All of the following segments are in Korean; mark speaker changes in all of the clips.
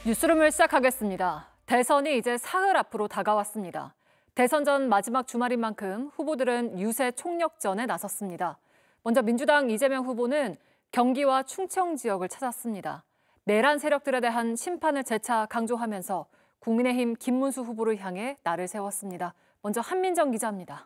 Speaker 1: 뉴스룸을 시작하겠습니다. 대선이 이제 사흘 앞으로 다가왔습니다. 대선 전 마지막 주말인 만큼 후보들은 유세 총력전에 나섰습니다. 먼저 민주당 이재명 후보는 경기와 충청 지역을 찾았습니다. 내란 세력들에 대한 심판을 재차 강조하면서 국민의힘 김문수 후보를 향해 날을 세웠습니다. 먼저 한민정 기자입니다.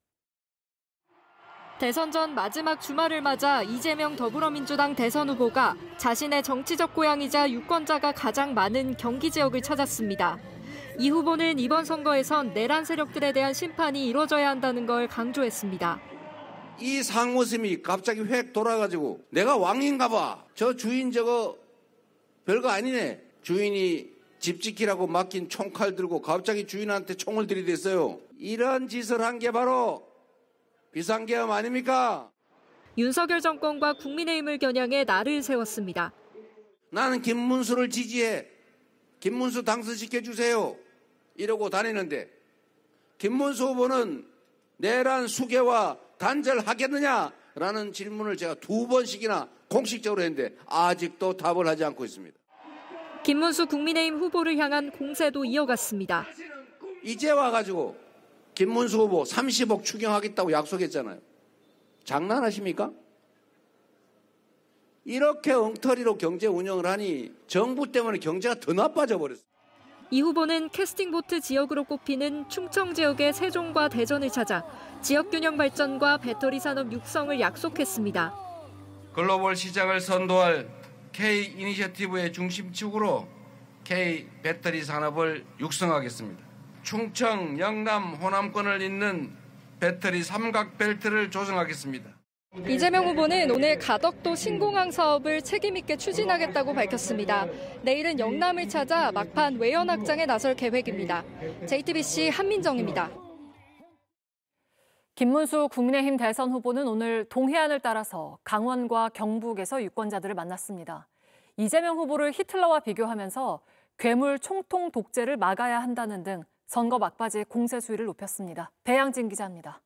Speaker 2: 대선 전 마지막 주말을 맞아 이재명 더불어민주당 대선 후보가 자신의 정치적 고향이자 유권자가 가장 많은 경기 지역을 찾았습니다. 이 후보는 이번 선거에선 내란 세력들에 대한 심판이 이뤄져야 한다는 걸 강조했습니다.
Speaker 3: 이 상무심이 갑자기 획 돌아가지고 내가 왕인가 봐. 저 주인 저거 별거 아니네. 주인이 집 지키라고 맡긴 총칼 들고 갑자기 주인한테 총을 들이댔어요. 이런 짓을 한 게 바로 비상계엄 아닙니까?
Speaker 2: 윤석열 정권과 국민의힘을 겨냥해 날을 세웠습니다.
Speaker 3: 나는 김문수를 지지해. 김문수 당선시켜주세요. 이러고 다니는데 김문수 후보는 내란 수개와 단절하겠느냐라는 질문을 제가 2번씩이나 공식적으로 했는데 아직도 답을 하지 않고 있습니다.
Speaker 2: 김문수 국민의힘 후보를 향한 공세도 이어갔습니다.
Speaker 3: 이제 와가지고 김문수 후보 30억 추경하겠다고 약속했잖아요. 장난하십니까? 이렇게 엉터리로 경제 운영을 하니 정부 때문에 경제가 더 나빠져 버렸어요.
Speaker 2: 이 후보는 캐스팅보트 지역으로 꼽히는 충청 지역의 세종과 대전을 찾아 지역 균형 발전과 배터리 산업 육성을 약속했습니다.
Speaker 3: 글로벌 시장을 선도할 K 이니셔티브의 중심축으로 K 배터리 산업을 육성하겠습니다. 충청, 영남, 호남권을 잇는 배터리 삼각벨트를 조성하겠습니다.
Speaker 2: 이재명 후보는 오늘 가덕도 신공항 사업을 책임 있게 추진하겠다고 밝혔습니다. 내일은 영남을 찾아 막판 외연 확장에 나설 계획입니다. JTBC 한민정입니다.
Speaker 1: 김문수 국민의힘 대선 후보는 오늘 동해안을 따라서 강원과 경북에서 유권자들을 만났습니다. 이재명 후보를 히틀러와 비교하면서 괴물 총통 독재를 막아야 한다는 등 선거 막바지에 공세 수위를 높였습니다. 배양진 기자입니다.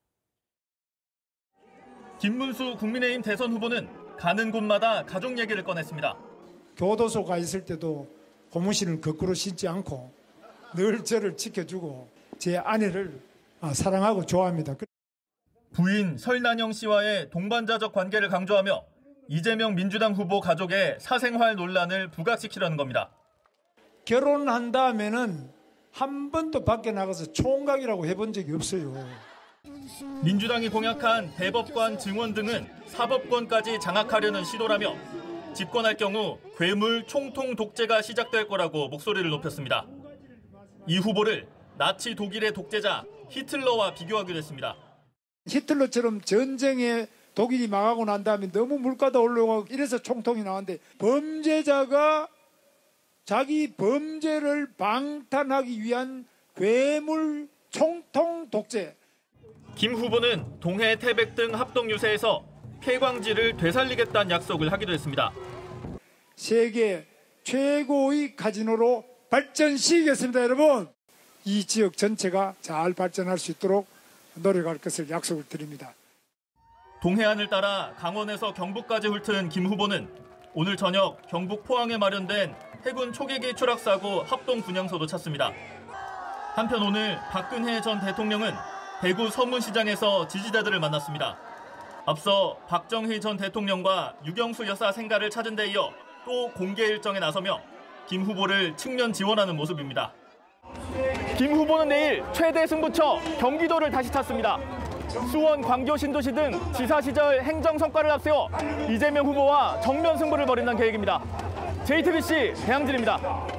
Speaker 4: 김문수 국민의힘 대선 후보는 가는 곳마다 가족 얘기를 꺼냈습니다.
Speaker 5: 교도소가 있을 때도 고무신을 거꾸로 신지 않고 늘 저를 지켜주고 제 아내를 사랑하고 좋아합니다.
Speaker 4: 부인 설난영 씨와의 동반자적 관계를 강조하며 이재명 민주당 후보 가족의 사생활 논란을 부각시키려는 겁니다.
Speaker 5: 결혼한 다음에는 한 번도 밖에 나가서 총각이라고 해본 적이 없어요.
Speaker 4: 민주당이 공약한 대법관 증원 등은 사법권까지 장악하려는 시도라며 집권할 경우 괴물 총통 독재가 시작될 거라고 목소리를 높였습니다. 이 후보를 나치 독일의 독재자 히틀러와 비교하기도 했습니다.
Speaker 5: 히틀러처럼 전쟁에 독일이 망하고 난 다음에 너무 물가도 올라가고 이래서 총통이 나왔는데 범죄자가 자기 범죄를 방탄하기 위한 괴물 총통 독재.
Speaker 4: 김 후보는 동해 태백 등 합동 유세에서 폐광지를 되살리겠다는 약속을 하기도 했습니다.
Speaker 5: 세계 최고의 카지노로 발전시키겠습니다, 여러분. 이 지역 전체가 잘 발전할 수 있도록 노력할 것을 약속을 드립니다.
Speaker 4: 동해안을 따라 강원에서 경북까지 훑은 김 후보는 오늘 저녁 경북 포항에 마련된 해군 초계기 추락사고 합동 분향소도 찾습니다. 한편 오늘 박근혜 전 대통령은 대구 서문시장에서 지지자들을 만났습니다. 앞서 박정희 전 대통령과 유경수 여사 생가를 찾은 데 이어 또 공개 일정에 나서며 김 후보를 측면 지원하는 모습입니다. 김 후보는 내일 최대 승부처 경기도를 다시 찾습니다. 수원, 광교, 신도시 등 지사 시절 행정 성과를 앞세워 이재명 후보와 정면 승부를 벌인다는 계획입니다. JTBC 배양진입니다.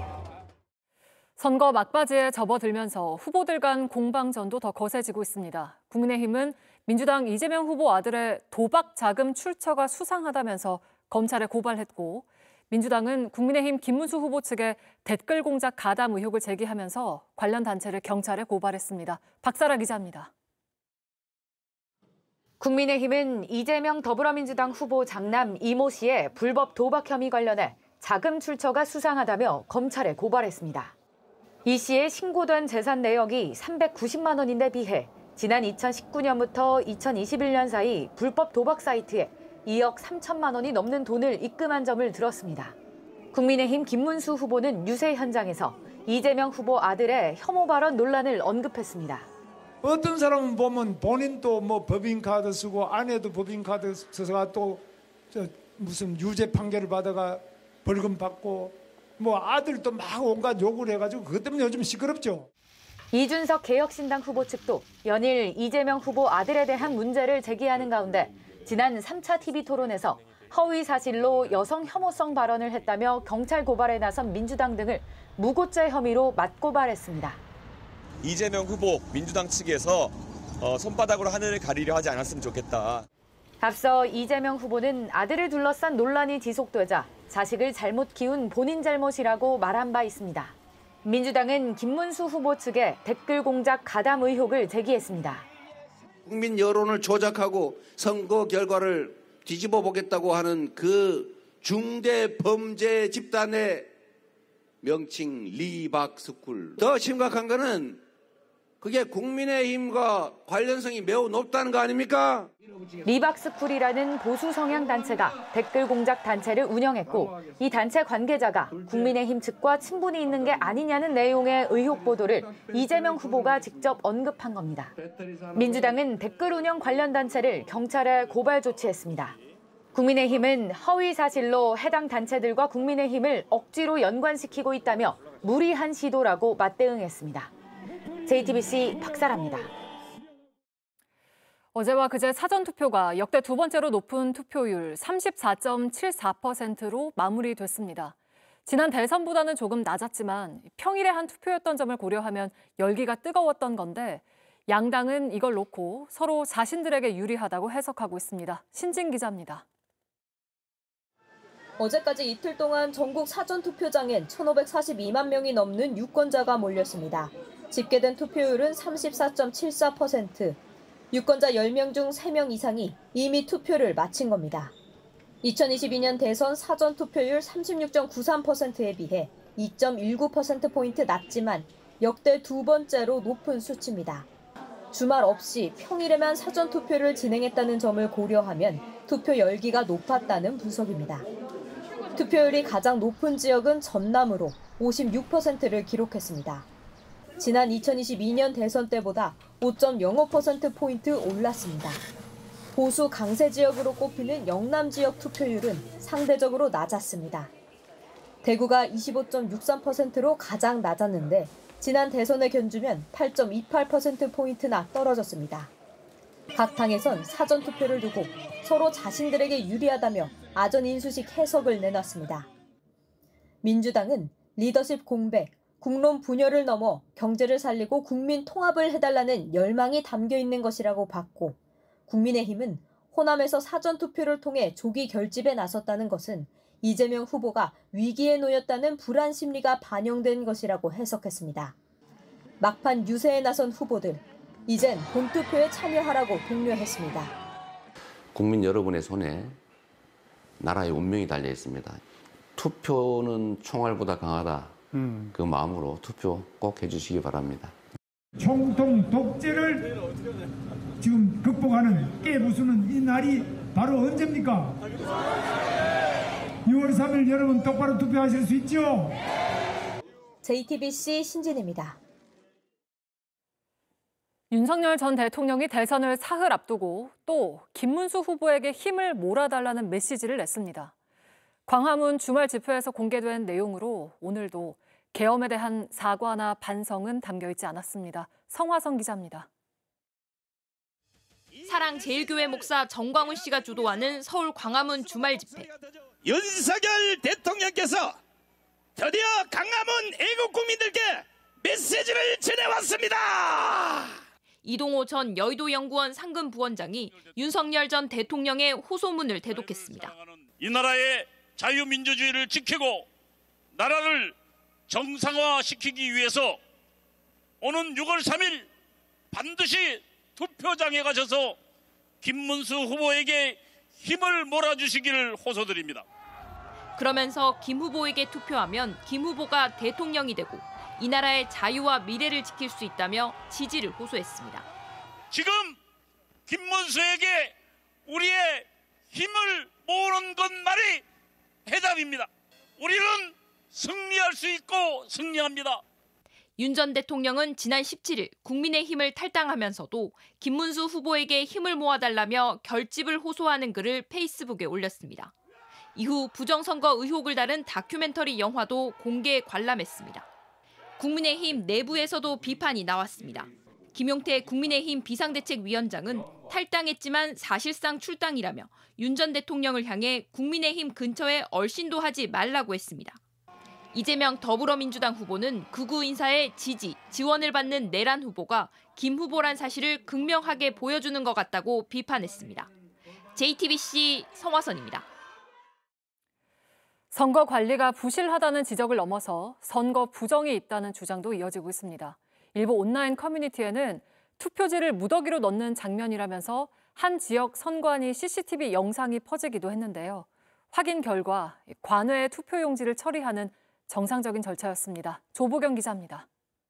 Speaker 1: 선거 막바지에 접어들면서 후보들 간 공방전도 더 거세지고 있습니다. 국민의힘은 민주당 이재명 후보 아들의 도박 자금 출처가 수상하다면서 검찰에 고발했고, 민주당은 국민의힘 김문수 후보 측에 댓글 공작 가담 의혹을 제기하면서 관련 단체를 경찰에 고발했습니다. 박사라 기자입니다.
Speaker 6: 국민의힘은 이재명 더불어민주당 후보 장남 이모 씨의 불법 도박 혐의 관련해 자금 출처가 수상하다며 검찰에 고발했습니다. 이 씨의 신고된 재산 내역이 390만 원인데 비해 지난 2019년부터 2021년 사이 불법 도박 사이트에 2억 3천만 원이 넘는 돈을 입금한 점을 들었습니다. 국민의힘 김문수 후보는 유세 현장에서 이재명 후보 아들의 혐오 발언 논란을 언급했습니다.
Speaker 5: 어떤 사람은 보면 본인도 뭐 법인카드 쓰고 아내도 법인카드 써서 또 무슨 유죄 판결을 받아가 벌금 받고 뭐 아들도 막 온갖 욕을 해가지고 그것 때문에 요즘 시끄럽죠.
Speaker 6: 이준석 개혁신당 후보 측도 연일 이재명 후보 아들에 대한 문제를 제기하는 가운데 지난 3차 TV 토론에서 허위 사실로 여성 혐오성 발언을 했다며 경찰 고발에 나선 민주당 등을 무고죄 혐의로 맞고발했습니다.
Speaker 7: 이재명 후보 민주당 측에서 손바닥으로 하늘을 가리려 하지 않았으면 좋겠다.
Speaker 6: 앞서 이재명 후보는 아들을 둘러싼 논란이 지속되자 자식을 잘못 키운 본인 잘못이라고 말한 바 있습니다. 민주당은 김문수 후보 측에 댓글 공작 가담 의혹을 제기했습니다.
Speaker 3: 국민 여론을 조작하고 선거 결과를 뒤집어 보겠다고 하는 그 중대 범죄 집단의 명칭 리박스쿨. 더 심각한 거는 그게 국민의힘과 관련성이 매우 높다는 거 아닙니까?
Speaker 6: 리박스쿨이라는 보수 성향 단체가 댓글 공작 단체를 운영했고 이 단체 관계자가 국민의힘 측과 친분이 있는 게 아니냐는 내용의 의혹 보도를 이재명 후보가 직접 언급한 겁니다. 민주당은 댓글 운영 관련 단체를 경찰에 고발 조치했습니다. 국민의힘은 허위 사실로 해당 단체들과 국민의힘을 억지로 연관시키고 있다며 무리한 시도라고 맞대응했습니다. JTBC 박사라입니다.
Speaker 1: 어제와 그제 사전투표가 역대 두 번째로 높은 투표율 34.74%로 마무리됐습니다. 지난 대선보다는 조금 낮았지만 평일에 한 투표였던 점을 고려하면 열기가 뜨거웠던 건데 양당은 이걸 놓고 서로 자신들에게 유리하다고 해석하고 있습니다. 신진 기자입니다.
Speaker 8: 어제까지 이틀 동안 전국 사전투표장엔 1,542만 명이 넘는 유권자가 몰렸습니다. 집계된 투표율은 34.74%. 유권자 10명 중 3명 이상이 이미 투표를 마친 겁니다. 2022년 대선 사전투표율 36.93%에 비해 2.19%포인트 낮지만 역대 두 번째로 높은 수치입니다. 주말 없이 평일에만 사전투표를 진행했다는 점을 고려하면 투표 열기가 높았다는 분석입니다. 투표율이 가장 높은 지역은 전남으로 56%를 기록했습니다. 지난 2022년 대선 때보다 5.05%포인트 올랐습니다. 보수 강세 지역으로 꼽히는 영남 지역 투표율은 상대적으로 낮았습니다. 대구가 25.63%로 가장 낮았는데 지난 대선에 견주면 8.28%포인트나 떨어졌습니다. 각 당에선 사전투표를 두고 서로 자신들에게 유리하다며 아전인수식 해석을 내놨습니다. 민주당은 리더십 공백, 국론 분열을 넘어 경제를 살리고 국민 통합을 해달라는 열망이 담겨 있는 것이라고 봤고 국민의힘은 호남에서 사전투표를 통해 조기 결집에 나섰다는 것은 이재명 후보가 위기에 놓였다는 불안 심리가 반영된 것이라고 해석했습니다. 막판 유세에 나선 후보들, 이젠 본투표에 참여하라고 독려했습니다.
Speaker 9: 국민 여러분의 손에 나라의 운명이 달려 있습니다. 투표는 총알보다 강하다. 그 마음으로 투표 꼭 해주시기 바랍니다.
Speaker 5: 총통 독재를 지금 극복하는 깨부수는 이 날이 바로 언제입니까? 6월 3일 여러분 똑바로 투표하실 수 있죠?
Speaker 8: JTBC 신진입니다.
Speaker 1: 윤석열 전 대통령이 대선을 사흘 앞두고 또 김문수 후보에게 힘을 몰아달라는 메시지를 냈습니다. 광화문 주말 집회에서 공개된 내용으로 오늘도 계엄에 대한 사과나 반성은 담겨있지 않았습니다. 성화성 기자입니다.
Speaker 10: 사랑제일교회 목사 정광훈 씨가 주도하는 서울 광화문 주말 집회.
Speaker 11: 윤석열 대통령께서 드디어 광화문 애국 국민들께 메시지를 전해왔습니다.
Speaker 10: 이동호 전 여의도 연구원 상근 부원장이 윤석열 전 대통령의 호소문을 대독했습니다.
Speaker 11: 이 나라의 자유민주주의를 지키고 나라를 정상화시키기 위해서 오는 6월 3일 반드시 투표장에 가셔서 김문수 후보에게 힘을 몰아주시기를 호소드립니다.
Speaker 10: 그러면서 김 후보에게 투표하면 김 후보가 대통령이 되고 이 나라의 자유와 미래를 지킬 수 있다며 지지를 호소했습니다.
Speaker 11: 지금 김문수에게 우리의 힘을 모으는 것만이 해답입니다. 우리는 승리할 수 있고 승리합니다.
Speaker 10: 윤 전 대통령은 지난 17일 국민의힘을 탈당하면서도 김문수 후보에게 힘을 모아달라며 결집을 호소하는 글을 페이스북에 올렸습니다. 이후 부정선거 의혹을 다룬 다큐멘터리 영화도 공개 관람했습니다. 국민의힘 내부에서도 비판이 나왔습니다. 김용태 국민의힘 비상대책위원장은 탈당했지만 사실상 출당이라며 윤 전 대통령을 향해 국민의힘 근처에 얼씬도 하지 말라고 했습니다. 이재명 더불어민주당 후보는 극우 인사의 지지, 지원을 받는 내란 후보가 김 후보란 사실을 극명하게 보여주는 것 같다고 비판했습니다. JTBC 성화선입니다.
Speaker 1: 선거 관리가 부실하다는 지적을 넘어서 선거 부정이 있다는 주장도 이어지고 있습니다. 일부 온라인 커뮤니티에는 투표지를 무더기로 넣는 장면이라면서 한 지역 선관위 CCTV 영상이 퍼지기도 했는데요. 확인 결과 관외에 투표용지를 처리하는 정상적인 절차였습니다. 조보경 기자입니다.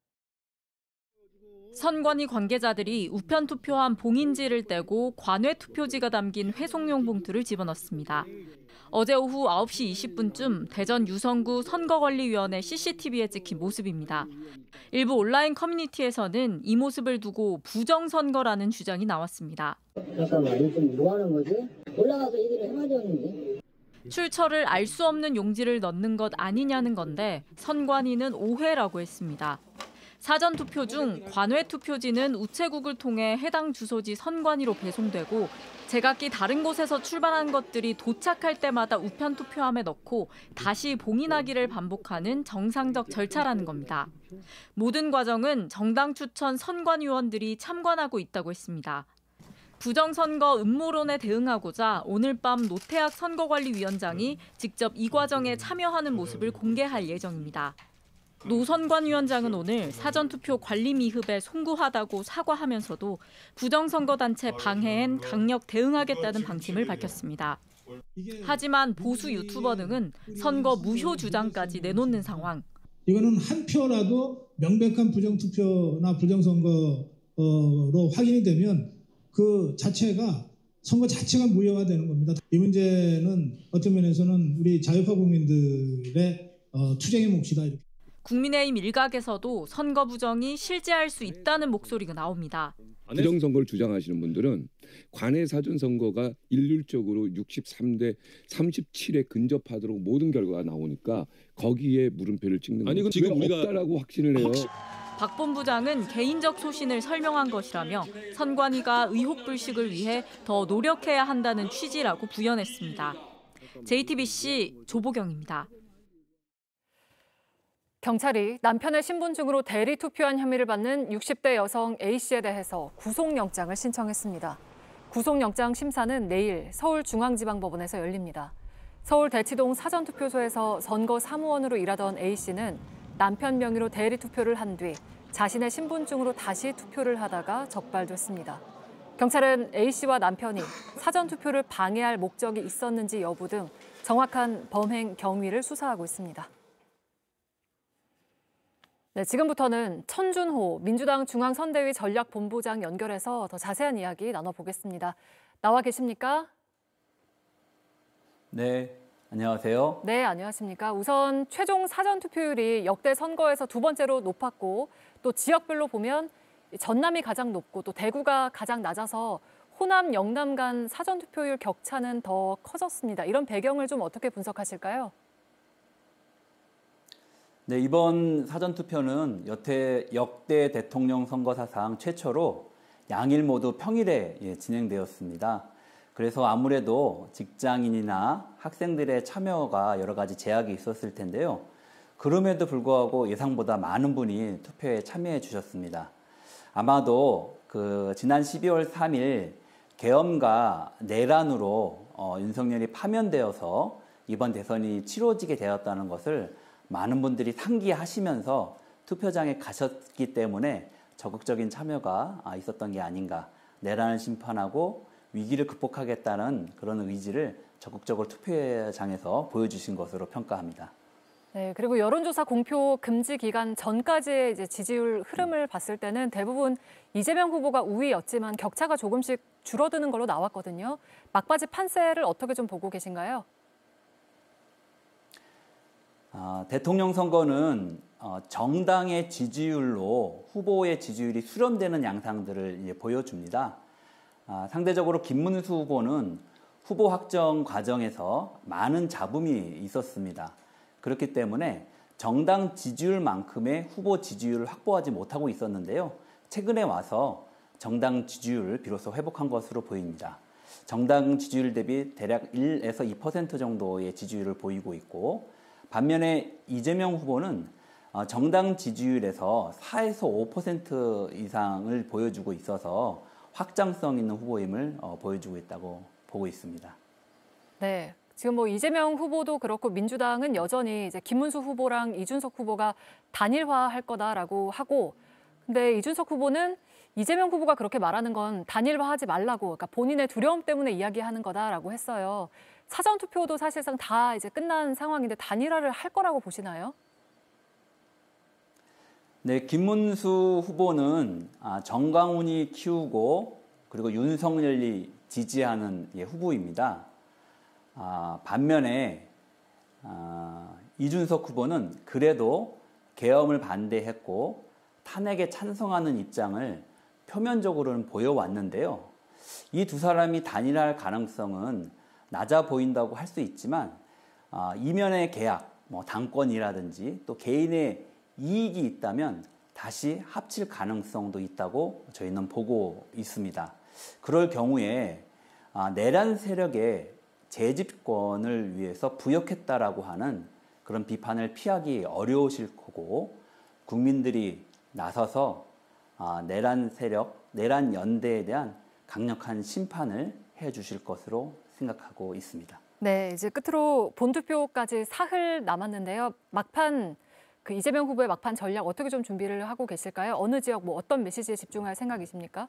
Speaker 12: 선관위 관계자들이 우편 투표한 봉인지를 떼고 관외 투표지가 담긴 회송용 봉투를 집어넣습니다. 어제 오후 9시 20분쯤 대전 유성구 선거관리위원회 CCTV에 찍힌 모습입니다. 일부 온라인 커뮤니티에서는 이 모습을 두고 부정선거라는 주장이 나왔습니다.
Speaker 13: 잠깐만, 지금 뭐 하는 거지? 올라가서 얘기를 해봐야 되는데.
Speaker 12: 출처를 알 수 없는 용지를 넣는 것 아니냐는 건데 선관위는 오해라고 했습니다. 사전 투표 중 관외 투표지는 우체국을 통해 해당 주소지 선관위로 배송되고 제각기 다른 곳에서 출발한 것들이 도착할 때마다 우편 투표함에 넣고 다시 봉인하기를 반복하는 정상적 절차라는 겁니다. 모든 과정은 정당 추천 선관위원들이 참관하고 있다고 했습니다. 부정선거 음모론에 대응하고자 오늘 밤 노태학 선거관리위원장이 직접 이 과정에 참여하는 모습을 공개할 예정입니다. 노 선관위원장은 오늘 사전투표 관리 미흡에 송구하다고 사과하면서도 부정선거단체 방해엔 강력 대응하겠다는 방침을 밝혔습니다. 하지만 보수 유튜버 등은 선거 무효 주장까지 내놓는 상황.
Speaker 14: 이거는 한 표라도 명백한 부정투표나 부정선거로 확인이 되면 그 자체가 선거 자체가 무효화되는 겁니다. 이 문제는 어떤 면에서는 우리 자유파 국민들의 투쟁의 몫이다. 이렇게.
Speaker 12: 국민의힘 일각에서도 선거 부정이 실제할 수 있다는 목소리가 나옵니다.
Speaker 15: 부정선거를 주장하시는 분들은 관외 사전선거가 일률적으로 63대 37에 근접하도록 모든 결과가 나오니까 거기에 물음표를 찍는 거죠. 지금 우리가 없다라고 확신을 해요.
Speaker 12: 박 본부장은 개인적 소신을 설명한 것이라며 선관위가 의혹 불식을 위해 더 노력해야 한다는 취지라고 부연했습니다. JTBC 조보경입니다.
Speaker 1: 경찰이 남편의 신분증으로 대리 투표한 혐의를 받는 60대 여성 A씨에 대해서 구속영장을 신청했습니다. 구속영장 심사는 내일 서울중앙지방법원에서 열립니다. 서울 대치동 사전투표소에서 선거 사무원으로 일하던 A씨는 남편 명의로 대리 투표를 한 뒤 자신의 신분증으로 다시 투표를 하다가 적발됐습니다. 경찰은 A씨와 남편이 사전투표를 방해할 목적이 있었는지 여부 등 정확한 범행 경위를 수사하고 있습니다. 네, 지금부터는 천준호 민주당 중앙선대위 전략본부장 연결해서 더 자세한 이야기 나눠보겠습니다. 나와 계십니까?
Speaker 16: 네, 안녕하세요.
Speaker 1: 네, 안녕하십니까. 우선 최종 사전투표율이 역대 선거에서 두 번째로 높았고 또 지역별로 보면 전남이 가장 높고 또 대구가 가장 낮아서 호남, 영남 간 사전투표율 격차는 더 커졌습니다. 이런 배경을 좀 어떻게 분석하실까요?
Speaker 16: 네, 이번 사전투표는 역대 대통령 선거 사상 최초로 양일 모두 평일에 진행되었습니다. 그래서 아무래도 직장인이나 학생들의 참여가 여러 가지 제약이 있었을 텐데요. 그럼에도 불구하고 예상보다 많은 분이 투표에 참여해 주셨습니다. 아마도 지난 12월 3일 계엄과 내란으로 윤석열이 파면되어서 이번 대선이 치러지게 되었다는 것을 많은 분들이 상기하시면서 투표장에 가셨기 때문에 적극적인 참여가 있었던 게 아닌가. 내란을 심판하고 위기를 극복하겠다는 그런 의지를 적극적으로 투표장에서 보여주신 것으로 평가합니다.
Speaker 1: 네, 그리고 여론조사 공표 금지 기간 전까지의 이제 지지율 흐름을 봤을 때는 대부분 이재명 후보가 우위였지만 격차가 조금씩 줄어드는 걸로 나왔거든요. 막바지 판세를 어떻게 좀 보고 계신가요?
Speaker 16: 대통령 선거는 정당의 지지율로 후보의 지지율이 수렴되는 양상들을 보여줍니다. 상대적으로 김문수 후보는 후보 확정 과정에서 많은 잡음이 있었습니다. 그렇기 때문에 정당 지지율만큼의 후보 지지율을 확보하지 못하고 있었는데요. 최근에 와서 정당 지지율을 비로소 회복한 것으로 보입니다. 정당 지지율 대비 대략 1에서 2% 정도의 지지율을 보이고 있고, 반면에 이재명 후보는 정당 지지율에서 4에서 5% 이상을 보여주고 있어서 확장성 있는 후보임을 보여주고 있다고 보고 있습니다.
Speaker 1: 네, 지금 뭐 이재명 후보도 그렇고 민주당은 여전히 이제 김문수 후보랑 이준석 후보가 단일화할 거다라고 하고, 근데 이준석 후보는 이재명 후보가 그렇게 말하는 건 단일화하지 말라고, 그러니까 본인의 두려움 때문에 이야기하는 거다라고 했어요. 사전 투표도 사실상 다 이제 끝난 상황인데 단일화를 할 거라고 보시나요?
Speaker 16: 네, 김문수 후보는 정강훈이 키우고 그리고 윤석열이 지지하는 후보입니다. 반면에 이준석 후보는 그래도 계엄을 반대했고 탄핵에 찬성하는 입장을 표면적으로는 보여왔는데요. 이 두 사람이 단일화할 가능성은 낮아 보인다고 할 수 있지만 이면의 계약, 당권이라든지 또 개인의 이익이 있다면 다시 합칠 가능성도 있다고 저희는 보고 있습니다. 그럴 경우에 내란 세력의 재집권을 위해서 부역했다라고 하는 그런 비판을 피하기 어려우실 거고, 국민들이 나서서 내란 세력, 내란 연대에 대한 강력한 심판을 해주실 것으로 생각하고 있습니다.
Speaker 1: 네, 이제 끝으로 본투표까지 사흘 남았는데요. 막판 그 이재명 후보의 막판 전략 어떻게 좀 준비를 하고 계실까요? 어느 지역 어떤 메시지에 집중할 생각이십니까?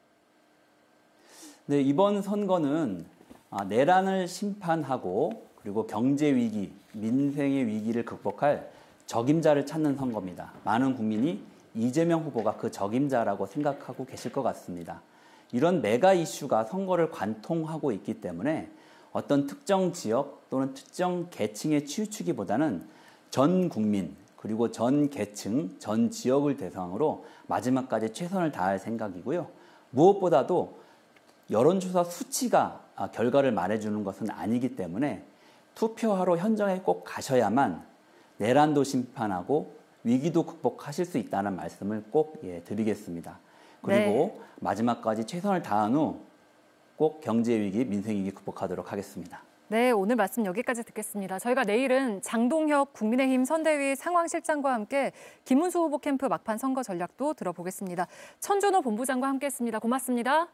Speaker 16: 네, 이번 선거는 내란을 심판하고 그리고 경제 위기, 민생의 위기를 극복할 적임자를 찾는 선거입니다. 많은 국민이 이재명 후보가 그 적임자라고 생각하고 계실 것 같습니다. 이런 메가 이슈가 선거를 관통하고 있기 때문에 어떤 특정 지역 또는 특정 계층에 치우치기보다는 전 국민 그리고 전 계층, 전 지역을 대상으로 마지막까지 최선을 다할 생각이고요. 무엇보다도 여론조사 수치가 결과를 말해주는 것은 아니기 때문에 투표하러 현장에 꼭 가셔야만 내란도 심판하고 위기도 극복하실 수 있다는 말씀을 꼭 드리겠습니다. 그리고 마지막까지 최선을 다한 후 꼭 경제 위기, 민생 위기 극복하도록 하겠습니다.
Speaker 1: 네, 오늘 말씀 여기까지 듣겠습니다. 저희가 내일은 장동혁 국민의힘 선대위 상황실장과 함께 김문수 후보 캠프 막판 선거 전략도 들어보겠습니다. 천준호 본부장과 함께했습니다. 고맙습니다.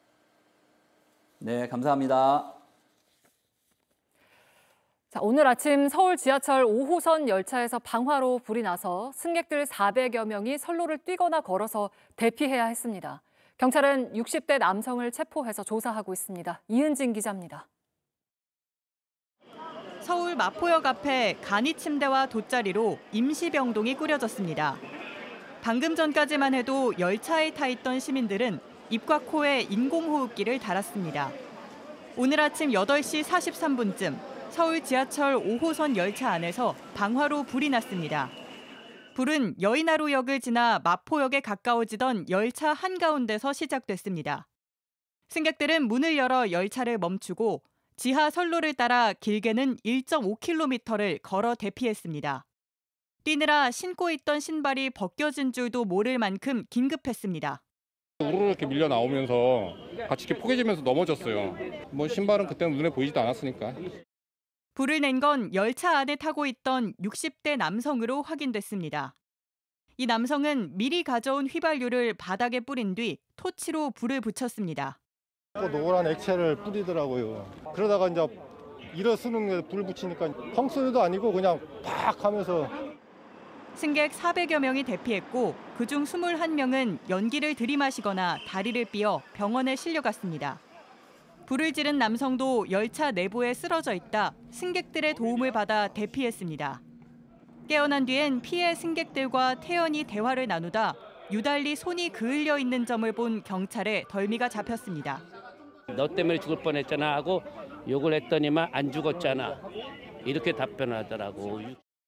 Speaker 16: 네, 감사합니다.
Speaker 1: 자, 오늘 아침 서울 지하철 5호선 열차에서 방화로 불이 나서 승객들 400여 명이 선로를 뛰거나 걸어서 대피해야 했습니다. 경찰은 60대 남성을 체포해서 조사하고 있습니다. 이은진 기자입니다.
Speaker 17: 서울 마포역 앞에 간이 침대와 돗자리로 임시병동이 꾸려졌습니다. 방금 전까지만 해도 열차에 타 있던 시민들은 입과 코에 인공호흡기를 달았습니다. 오늘 아침 8시 43분쯤 서울 지하철 5호선 열차 안에서 방화로 불이 났습니다. 불은 여의나루역을 지나 마포역에 가까워지던 열차 한가운데서 시작됐습니다. 승객들은 문을 열어 열차를 멈추고 지하 선로를 따라 길게는 1.5km를 걸어 대피했습니다. 뛰느라 신고 있던 신발이 벗겨진 줄도 모를 만큼 긴급했습니다.
Speaker 18: 우르르 이렇게 밀려 나오면서 같이 이렇게 포개지면서 넘어졌어요. 신발은 그때는 눈에 보이지도 않았으니까.
Speaker 17: 불을 낸 건 열차 안에 타고 있던 60대 남성으로 확인됐습니다. 이 남성은 미리 가져온 휘발유를 바닥에 뿌린 뒤 토치로 불을 붙였습니다.
Speaker 19: 노란 액체를 뿌리더라고요. 그러다가 이제 일어서는 게 불 붙이니까 펑소리도 아니고 그냥 팍 하면서.
Speaker 17: 승객 400여 명이 대피했고 그중 21명은 연기를 들이마시거나 다리를 삐어 병원에 실려갔습니다. 불을 지른 남성도 열차 내부에 쓰러져 있다 승객들의 도움을 받아 대피했습니다. 깨어난 뒤엔 피해 승객들과 태연히 대화를 나누다 유달리 손이 그을려 있는 점을 본 경찰에 덜미가 잡혔습니다.
Speaker 20: 너 때문에 죽을 뻔했잖아 하고 욕을 했더니만 안 죽었잖아. 이렇게 답변을 하더라고.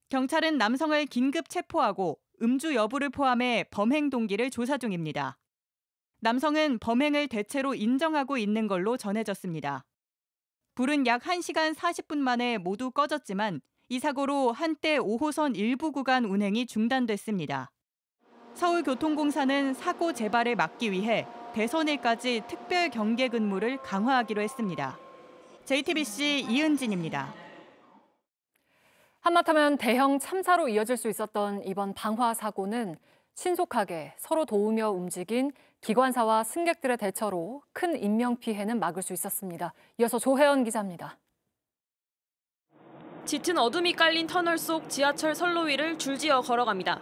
Speaker 17: 경찰은 남성을 긴급 체포하고 음주 여부를 포함해 범행 동기를 조사 중입니다. 남성은 범행을 대체로 인정하고 있는 걸로 전해졌습니다. 불은 약 1시간 40분 만에 모두 꺼졌지만 이 사고로 한때 5호선 일부 구간 운행이 중단됐습니다. 서울교통공사는 사고 재발을 막기 위해 대선일까지 특별 경계 근무를 강화하기로 했습니다. JTBC 이은진입니다.
Speaker 1: 한마디하면 대형 참사로 이어질 수 있었던 이번 방화 사고는 신속하게 서로 도우며 움직인 기관사와 승객들의 대처로 큰 인명피해는 막을 수 있었습니다. 이어서 조혜연 기자입니다.
Speaker 21: 짙은 어둠이 깔린 터널 속 지하철 선로 위를 줄지어 걸어갑니다.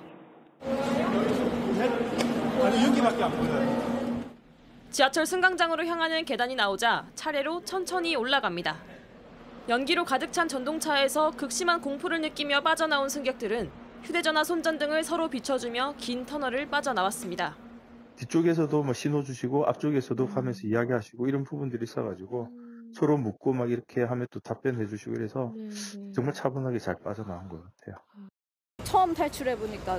Speaker 5: 아니 여기밖에 안 보여요.
Speaker 21: 지하철 승강장으로 향하는 계단이 나오자 차례로 천천히 올라갑니다. 연기로 가득 찬 전동차에서 극심한 공포를 느끼며 빠져나온 승객들은 휴대전화 손전등을 서로 비춰주며 긴 터널을 빠져나왔습니다.
Speaker 22: 뒤쪽에서도 뭐 신호 주시고 앞쪽에서도 하면서 이야기하시고 이런 부분들이 있어가지고 서로 묻고 막 이렇게 하면 또 답변해 주시고 그래서 정말 차분하게 잘 빠져나온 것 같아요.
Speaker 23: 처음 탈출해 보니까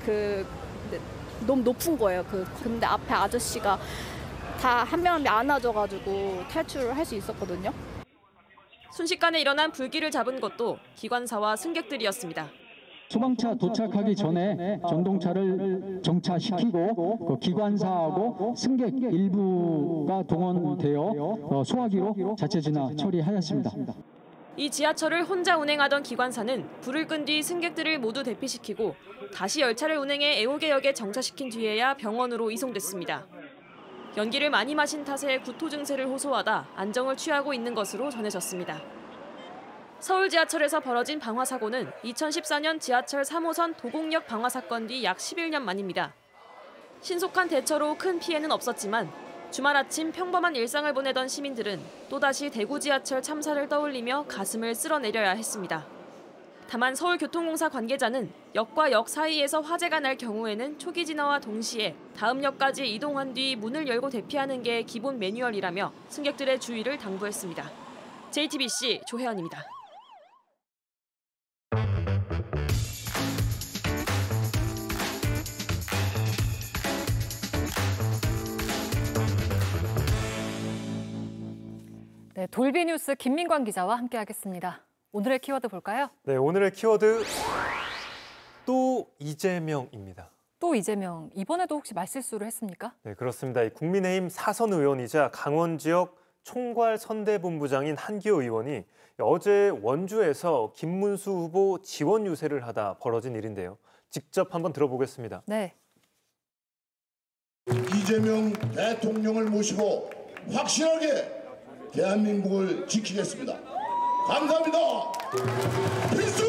Speaker 23: 너무 높은 거예요. 근데 앞에 아저씨가 다 한 명 한 명 안아줘가지고 탈출을 할 수 있었거든요.
Speaker 21: 순식간에 일어난 불길을 잡은 것도 기관사와 승객들이었습니다.
Speaker 24: 소방차 도착하기 전에 전동차를 정차시키고 그 기관사하고 승객 일부가 동원되어 소화기로 자체 진화 처리하였습니다.
Speaker 21: 이 지하철을 혼자 운행하던 기관사는 불을 끈 뒤 승객들을 모두 대피시키고 다시 열차를 운행해 애호개역에 정차시킨 뒤에야 병원으로 이송됐습니다. 연기를 많이 마신 탓에 구토 증세를 호소하다 안정을 취하고 있는 것으로 전해졌습니다. 서울 지하철에서 벌어진 방화 사고는 2014년 지하철 3호선 도곡역 방화 사건 뒤 약 11년 만입니다. 신속한 대처로 큰 피해는 없었지만 주말 아침 평범한 일상을 보내던 시민들은 또다시 대구 지하철 참사를 떠올리며 가슴을 쓸어내려야 했습니다. 다만 서울교통공사 관계자는 역과 역 사이에서 화재가 날 경우에는 초기 진화와 동시에 다음 역까지 이동한 뒤 문을 열고 대피하는 게 기본 매뉴얼이라며 승객들의 주의를 당부했습니다. JTBC 조혜연입니다.
Speaker 1: 네, 돌비뉴스 김민광 기자와 함께하겠습니다. 오늘의 키워드 볼까요?
Speaker 25: 네, 오늘의 키워드 또 이재명입니다.
Speaker 1: 또 이재명, 이번에도 혹시 말실수를 했습니까?
Speaker 25: 네, 그렇습니다. 국민의힘 사선 의원이자 강원 지역 총괄 선대본부장인 한기호 의원이 어제 원주에서 김문수 후보 지원 유세를 하다 벌어진 일인데요. 직접 한번 들어보겠습니다.
Speaker 1: 네.
Speaker 26: 이재명 대통령을 모시고 확실하게 대한민국을 지키겠습니다. 감사합니다. 필수!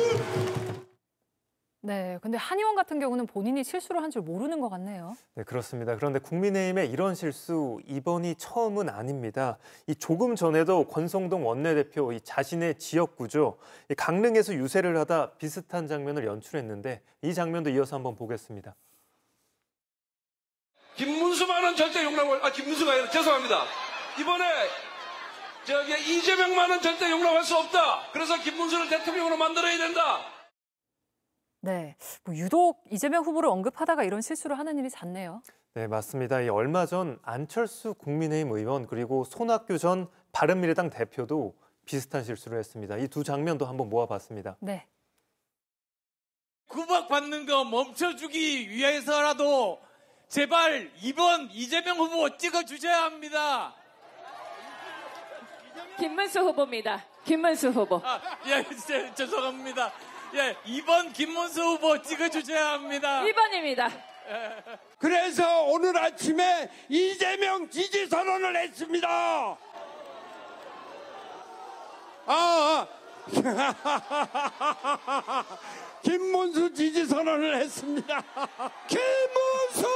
Speaker 1: 네, 근데 한 의원 같은 경우는 본인이 실수를 한 줄 모르는 것 같네요.
Speaker 25: 네, 그렇습니다. 그런데 국민의힘의 이런 실수 이번이 처음은 아닙니다. 조금 전에도 권성동 원내대표 자신의 지역구죠. 강릉에서 유세를 하다 비슷한 장면을 연출했는데 이 장면도 이어서 한번 보겠습니다.
Speaker 27: 김문수만은 절대 용납을, 김문수가 아니라 죄송합니다. 이번에 이재명만은 절대 용납할 수 없다. 그래서 김문수를 대통령으로 만들어야 된다.
Speaker 1: 네, 유독 이재명 후보를 언급하다가 이런 실수를 하는 일이 잦네요.
Speaker 25: 네, 맞습니다. 얼마 전 안철수 국민의힘 의원 그리고 손학규 전 바른미래당 대표도 비슷한 실수를 했습니다. 이 두 장면도 한번 모아봤습니다.
Speaker 1: 네.
Speaker 28: 구박받는 거 멈춰주기 위해서라도 제발 이번 이재명 후보 찍어주셔야 합니다.
Speaker 21: 김문수 후보입니다. 김문수 후보.
Speaker 28: 죄송합니다. 이번 김문수 후보 찍어주셔야 합니다.
Speaker 21: 2번입니다.
Speaker 29: 그래서 오늘 아침에 이재명 지지 선언을 했습니다. 김문수 지지 선언을 했습니다. 김문수!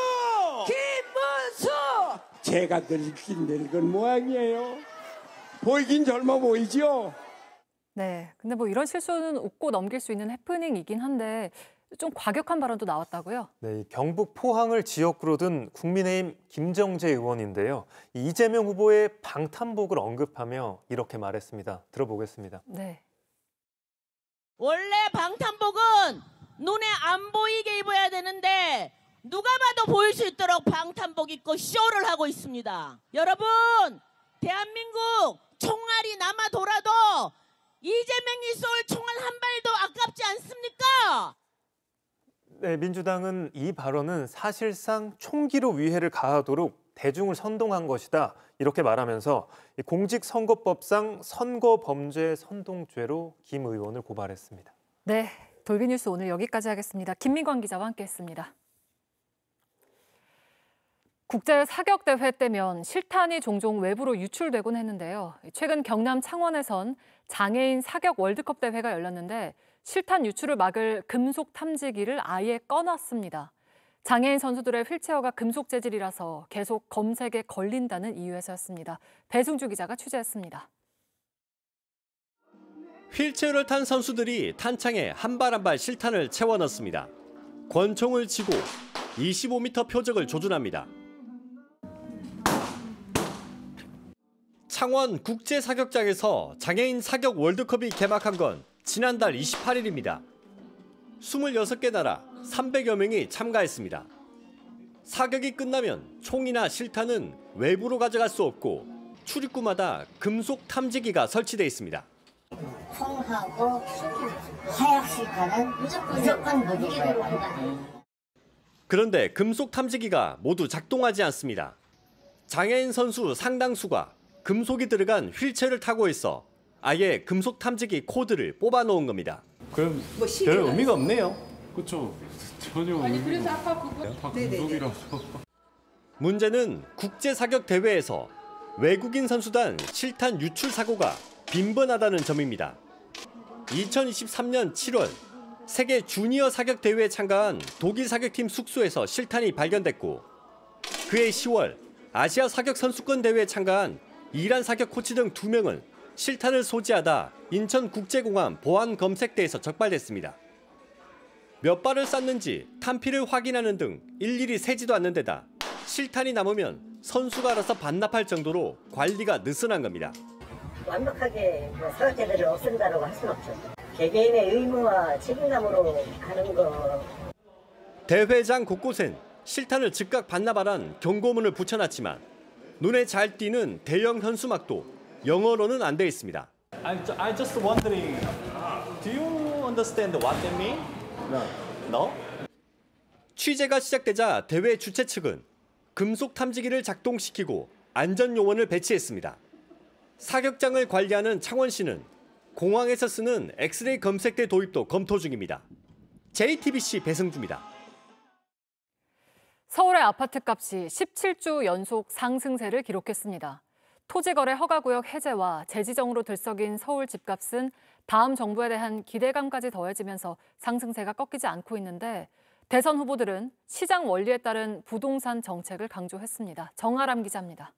Speaker 29: 제가 늙은 모양이에요. 보이긴 젊어 보이죠?
Speaker 1: 네, 근데 이런 실수는 웃고 넘길 수 있는 해프닝이긴 한데 좀 과격한 발언도 나왔다고요?
Speaker 25: 네, 경북 포항을 지역구로 둔 국민의힘 김정재 의원인데요. 이재명 후보의 방탄복을 언급하며 이렇게 말했습니다. 들어보겠습니다.
Speaker 1: 네.
Speaker 2: 원래 방탄복은 눈에 안 보이게 입어야 되는데 누가 봐도 보일 수 있도록 방탄복 입고 쇼를 하고 있습니다. 여러분, 대한민국 총알이 남아 돌아도 이재명이 쏠 총알 한 발도 아깝지 않습니까?
Speaker 25: 네, 민주당은 이 발언은 사실상 총기로 위해를 가하도록 대중을 선동한 것이다. 이렇게 말하면서 공직선거법상 선거범죄 선동죄로 김 의원을 고발했습니다.
Speaker 1: 네, 돌비뉴스 오늘 여기까지 하겠습니다. 김민광 기자와 함께했습니다. 국제 사격 대회 때면 실탄이 종종 외부로 유출되곤 했는데요. 최근 경남 창원에선 장애인 사격 월드컵 대회가 열렸는데 실탄 유출을 막을 금속 탐지기를 아예 꺼놨습니다. 장애인 선수들의 휠체어가 금속 재질이라서 계속 검색에 걸린다는 이유에서였습니다. 배승주 기자가 취재했습니다.
Speaker 3: 휠체어를 탄 선수들이 탄창에 한 발 한 발 실탄을 채워 넣습니다. 권총을 쥐고 25m 표적을 조준합니다. 창원 국제사격장에서 장애인 사격 월드컵이 개막한 건 지난달 28일입니다. 26개 나라 300여 명이 참가했습니다. 사격이 끝나면 총이나 실탄은 외부로 가져갈 수 없고 출입구마다 금속 탐지기가 설치돼 있습니다.
Speaker 13: 총하고 하약 실탄은 무조건 무기고요.
Speaker 3: 그런데 금속 탐지기가 모두 작동하지 않습니다. 장애인 선수 상당수가 금속이 들어간 휠체어를 타고 있어 아예 금속 탐지기 코드를 뽑아 놓은 겁니다.
Speaker 4: 그럼 별 의미가 없네요. 그렇죠. 전혀.
Speaker 6: 아니 그래서 아까 그거
Speaker 4: 다 금속이라서.
Speaker 3: 문제는 국제 사격 대회에서 외국인 선수단 실탄 유출 사고가 빈번하다는 점입니다. 2023년 7월 세계 주니어 사격 대회에 참가한 독일 사격팀 숙소에서 실탄이 발견됐고 그해 10월 아시아 사격 선수권 대회에 참가한 이란 사격 코치 등 2명은 실탄을 소지하다 인천국제공항 보안검색대에서 적발됐습니다. 몇 발을 쐈는지 탄피를 확인하는 등 일일이 세지도 않는 데다 실탄이 남으면 선수가 알아서 반납할 정도로 관리가 느슨한 겁니다.
Speaker 13: 완벽하게 사각제들을 없앤다고 할 수는 없죠. 개개인의 의무와 책임감으로 가는 거.
Speaker 3: 대회장 곳곳엔 실탄을 즉각 반납하란 경고문을 붙여놨지만 눈에 잘 띄는 대형 현수막도 영어로는 안 돼 있습니다.
Speaker 4: I just wondering, do you understand what that mean? No?
Speaker 3: 취재가 시작되자 대회 주최 측은 금속 탐지기를 작동시키고 안전 요원을 배치했습니다. 사격장을 관리하는 창원시는 공항에서 쓰는 엑스레이 검색대 도입도 검토 중입니다. JTBC 배승주입니다.
Speaker 1: 서울의 아파트값이 17주 연속 상승세를 기록했습니다. 토지거래 허가구역 해제와 재지정으로 들썩인 서울 집값은 다음 정부에 대한 기대감까지 더해지면서 상승세가 꺾이지 않고 있는데 대선 후보들은 시장 원리에 따른 부동산 정책을 강조했습니다. 정아람 기자입니다.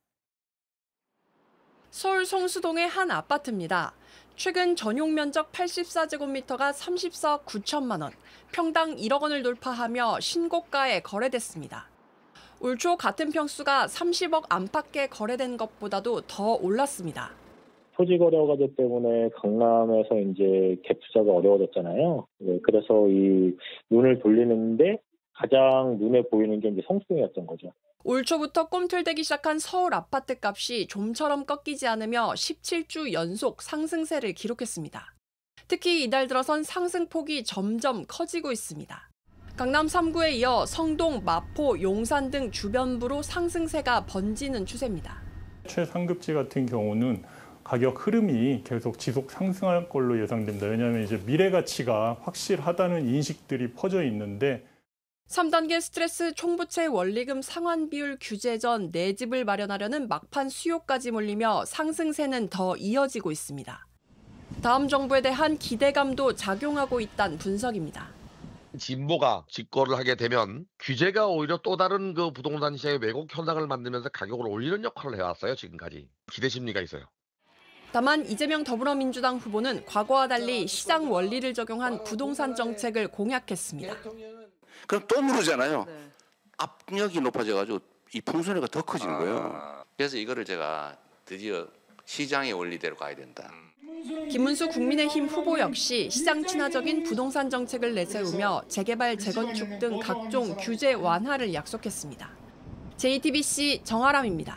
Speaker 7: 서울 성수동의 한 아파트입니다. 최근 전용 면적 84제곱미터가 34억 9천만 원, 평당 1억 원을 돌파하며 신고가에 거래됐습니다. 올 초 같은 평수가 30억 안팎에 거래된 것보다도 더 올랐습니다.
Speaker 8: 토지 거래 허가제 때문에 강남에서 이제 갭 투자가 어려워졌잖아요. 그래서 이 눈을 돌리는데 가장 눈에 보이는 게 이제 성수동이었던 거죠.
Speaker 7: 올 초부터 꿈틀대기 시작한 서울 아파트 값이 좀처럼 꺾이지 않으며 17주 연속 상승세를 기록했습니다. 특히 이달 들어선 상승폭이 점점 커지고 있습니다. 강남 3구에 이어 성동, 마포, 용산 등 주변부로 상승세가 번지는 추세입니다.
Speaker 4: 최상급지 같은 경우는 가격 흐름이 계속 지속 상승할 걸로 예상됩니다. 왜냐하면 이제 미래 가치가 확실하다는 인식들이 퍼져 있는데
Speaker 7: 3단계 스트레스 총부채 원리금 상환 비율 규제 전 내 집을 마련하려는 막판 수요까지 몰리며 상승세는 더 이어지고 있습니다. 다음 정부에 대한 기대감도 작용하고 있다는 분석입니다.
Speaker 9: 진보가 집권을 하게 되면 규제가 오히려 또 다른 그 부동산 시장의 왜곡 현상을 만들면서 가격을 올리는 역할을 해왔어요. 지금까지. 기대 심리가 있어요.
Speaker 7: 다만 이재명 더불어민주당 후보는 과거와 달리 시장 원리를 적용한 부동산 정책을 공약했습니다.
Speaker 10: 그럼 또 누르잖아요. 압력이 높아져가지고 이 풍선회가 더 커지는 거예요.
Speaker 11: 그래서 이거를 제가 드디어 시장의 원리대로 가야 된다.
Speaker 7: 김문수 국민의힘 후보 역시 시장 친화적인 부동산 정책을 내세우며 재개발, 재건축 등 각종 규제 완화를 약속했습니다. JTBC 정아람입니다.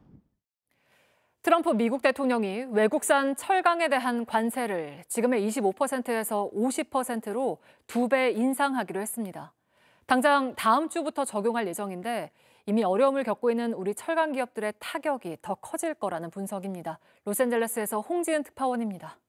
Speaker 1: 트럼프 미국 대통령이 외국산 철강에 대한 관세를 지금의 25%에서 50%로 2배 인상하기로 했습니다. 당장 다음 주부터 적용할 예정인데 이미 어려움을 겪고 있는 우리 철강 기업들의 타격이 더 커질 거라는 분석입니다. 로스앤젤레스에서 홍지은 특파원입니다.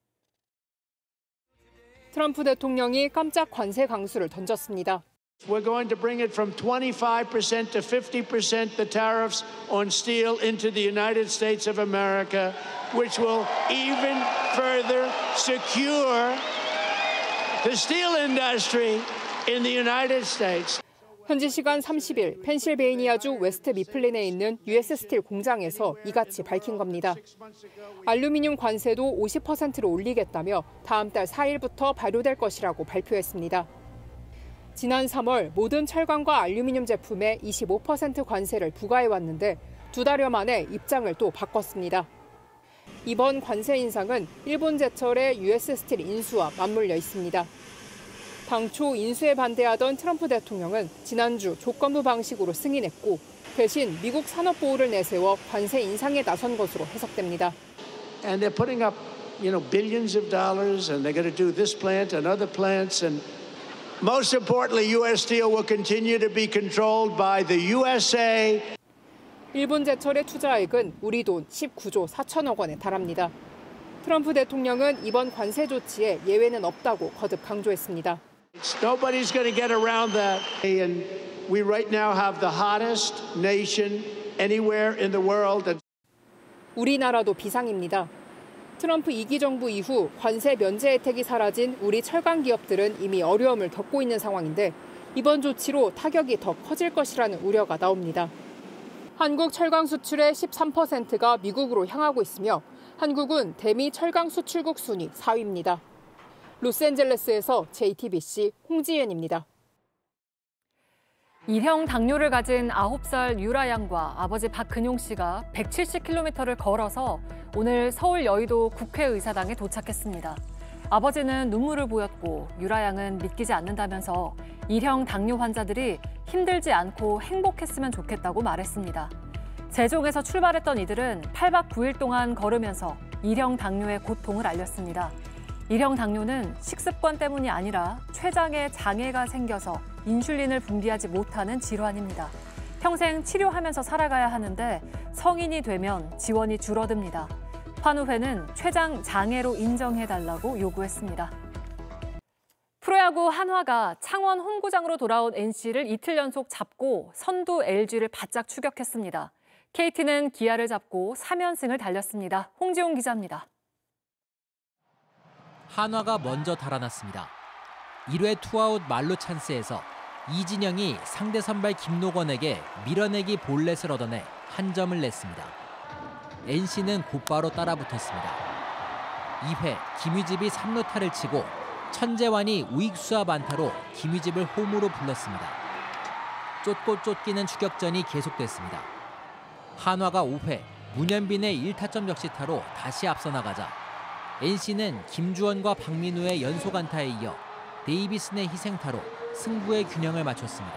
Speaker 1: 트럼프 대통령이 깜짝 관세 강수를 던졌습니다.
Speaker 6: We're going to bring it from 25% to 50% the tariffs on steel into the United States of America, which will even further secure the steel industry in the United States.
Speaker 1: 현지 시간 30일 펜실베이니아주 웨스트 미플린에 있는 US 스틸 공장에서 이같이 밝힌 겁니다. 알루미늄 관세도 50%로 올리겠다며 다음 달 4일부터 발효될 것이라고 발표했습니다. 지난 3월 모든 철강과 알루미늄 제품에 25% 관세를 부과해왔는데 2달여 만에 입장을 또 바꿨습니다. 이번 관세 인상은 일본 제철의 US 스틸 인수와 맞물려 있습니다. 당초 인수에 반대하던 트럼프 대통령은 지난주 조건부 방식으로 승인했고 대신 미국 산업 보호를 내세워 관세 인상에 나선 것으로 해석됩니다.
Speaker 6: And they're putting up, billions of dollars, and they're going to do this plant and other plants, and most importantly, U.S. Steel will continue to be controlled by the USA.
Speaker 1: 일본 제철의 투자액은 우리 돈 19조 4천억 원에 달합니다. 트럼프 대통령은 이번 관세 조치에 예외는 없다고 거듭 강조했습니다.
Speaker 6: Nobody's going to get around that. And we right now have the hottest nation anywhere in the world.
Speaker 1: 우리나라도 비상입니다. 트럼프 2기 정부 이후 관세 면제 혜택이 사라진 우리 철강 기업들은 이미 어려움을 겪고 있는 상황인데 이번 조치로 타격이 더 커질 것이라는 우려가 나옵니다. 한국 철강 수출의 13%가 미국으로 향하고 있으며 한국은 대미 철강 수출국 순위 4위입니다. 로스앤젤레스에서 JTBC 홍지연입니다. 일형 당뇨를 가진 9살 유라 양과 아버지 박근용 씨가 170km를 걸어서 오늘 서울 여의도 국회의사당에 도착했습니다. 아버지는 눈물을 보였고 유라 양은 믿기지 않는다면서 일형 당뇨 환자들이 힘들지 않고 행복했으면 좋겠다고 말했습니다. 세종에서 출발했던 이들은 8박 9일 동안 걸으면서 일형 당뇨의 고통을 알렸습니다. 일형 당뇨는 식습관 때문이 아니라 췌장에 장애가 생겨서 인슐린을 분비하지 못하는 질환입니다. 평생 치료하면서 살아가야 하는데 성인이 되면 지원이 줄어듭니다. 환우회는 췌장 장애로 인정해달라고 요구했습니다. 프로야구 한화가 창원 홈구장으로 돌아온 NC를 이틀 연속 잡고 선두 LG를 바짝 추격했습니다. KT는 기아를 잡고 3연승을 달렸습니다. 홍지용 기자입니다.
Speaker 11: 한화가 먼저 달아났습니다. 1회 투아웃 만루 찬스에서 이진영이 상대 선발 김노건에게 밀어내기 볼넷을 얻어내 한 점을 냈습니다. NC는 곧바로 따라붙었습니다. 2회 김휘집이 3루타를 치고 천재환이 우익수와 반타로 김휘집을 홈으로 불렀습니다. 쫓고 쫓기는 추격전이 계속됐습니다. 한화가 5회 문현빈의 1타점 적시타로 다시 앞서 나가자 NC는 김주원과 박민우의 연속 안타에 이어 데이비슨의 희생타로 승부의 균형을 맞췄습니다.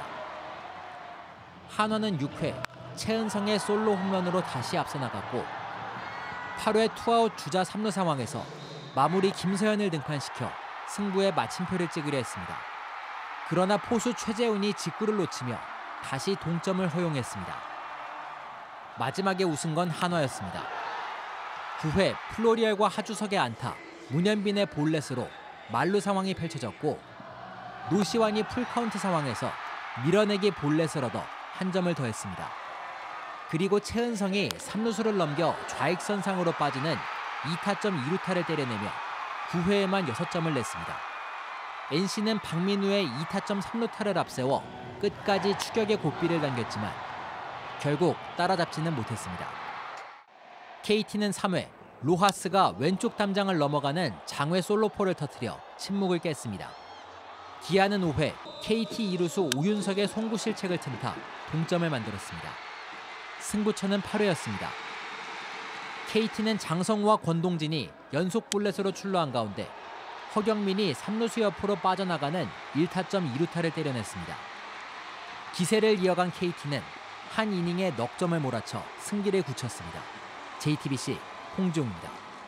Speaker 11: 한화는 6회 최은성의 솔로 홈런으로 다시 앞서 나갔고 8회 투아웃 주자 3루 상황에서 마무리 김서현을 등판시켜 승부의 마침표를 찍으려 했습니다. 그러나 포수 최재훈이 직구를 놓치며 다시 동점을 허용했습니다. 마지막에 웃은 건 한화였습니다. 9회 플로리얼과 하주석의 안타, 문현빈의 볼넷으로 만루 상황이 펼쳐졌고 노시환이 풀카운트 상황에서 밀어내기 볼넷을 얻어 한 점을 더했습니다. 그리고 최은성이 3루수를 넘겨 좌익선상으로 빠지는 2타점 2루타를 때려내며 9회에만 6점을 냈습니다. NC는 박민우의 2타점 3루타를 앞세워 끝까지 추격의 고삐를 당겼지만 결국 따라잡지는 못했습니다. KT는 3회 로하스가 왼쪽 담장을 넘어가는 장외 솔로포를 터뜨려 침묵을 깼습니다. 기아는 5회 KT 2루수 오윤석의 송구 실책을 틈타 동점을 만들었습니다. 승부처는 8회였습니다. KT는 장성우와 권동진이 연속 볼넷으로 출루한 가운데 허경민이 3루수 옆으로 빠져나가는 1타점 2루타를 때려냈습니다. 기세를 이어간 KT는 한 이닝에 넉 점을 몰아쳐 승기를 굳혔습니다. JTBC 홍지웅입니다.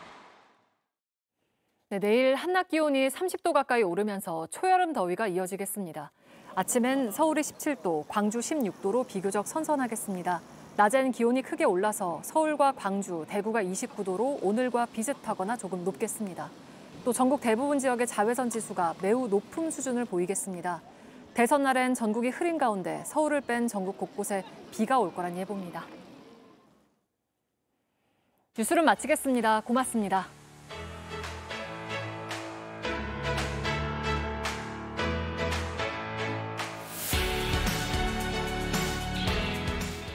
Speaker 1: 네, 내일 한낮 기온이 30도 가까이 오르면서 초여름 더위가 이어지겠습니다. 아침엔 서울이 17도, 광주 16도로 비교적 선선하겠습니다. 낮엔 기온이 크게 올라서 서울과 광주, 대구가 29도로 오늘과 비슷하거나 조금 높겠습니다. 또 전국 대부분 지역의 자외선 지수가 매우 높은 수준을 보이겠습니다. 대선 날엔 전국이 흐린 가운데 서울을 뺀 전국 곳곳에 비가 올 거란 예보입니다. 뉴스를 마치겠습니다. 고맙습니다.